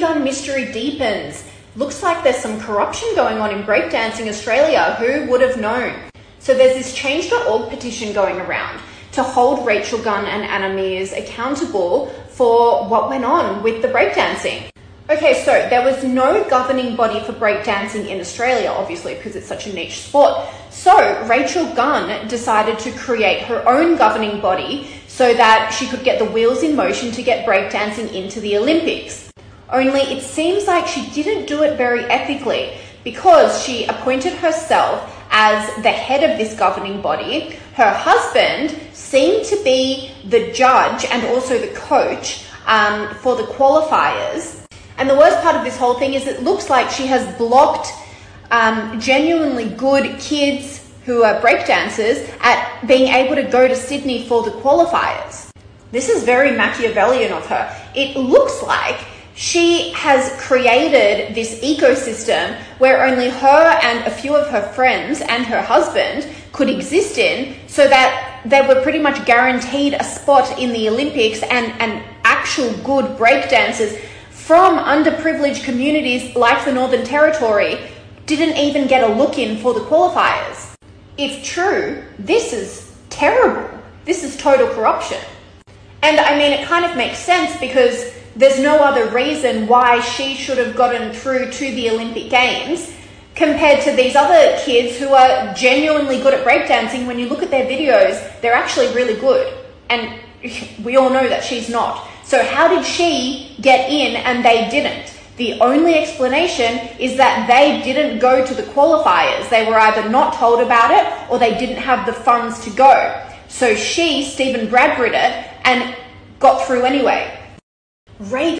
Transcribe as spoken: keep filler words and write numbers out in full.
Gunn mystery deepens. Looks like there's some corruption going on in Breakdancing Australia. Who would have known? So there's this change dot org petition going around to hold Rachel Gunn and Anna Meares accountable for what went on with the breakdancing. Okay, so there was no governing body for breakdancing in Australia, obviously, because it's such a niche sport. So Rachel Gunn decided to create her own governing body so that she could get the wheels in motion to get breakdancing into the Olympics. Only it seems like she didn't do it very ethically, because she appointed herself as the head of this governing body. Her husband seemed to be the judge and also the coach um, for the qualifiers. And the worst part of this whole thing is it looks like she has blocked um, genuinely good kids who are breakdancers at being able to go to Sydney for the qualifiers. This is very Machiavellian of her. It looks like she has created this ecosystem where only her and a few of her friends and her husband could exist in, so that they were pretty much guaranteed a spot in the Olympics, and, and actual good breakdancers from underprivileged communities like the Northern Territory didn't even get a look in for the qualifiers. If true, this is terrible. This is total corruption. And I mean, it kind of makes sense, because there's no other reason why she should have gotten through to the Olympic Games compared to these other kids who are genuinely good at breakdancing. When you look at their videos, they're actually really good. And we all know that she's not. So how did she get in and they didn't? The only explanation is that they didn't go to the qualifiers. They were either not told about it or they didn't have the funds to go. So she, Stephen Bradbury, it and got through anyway. Ray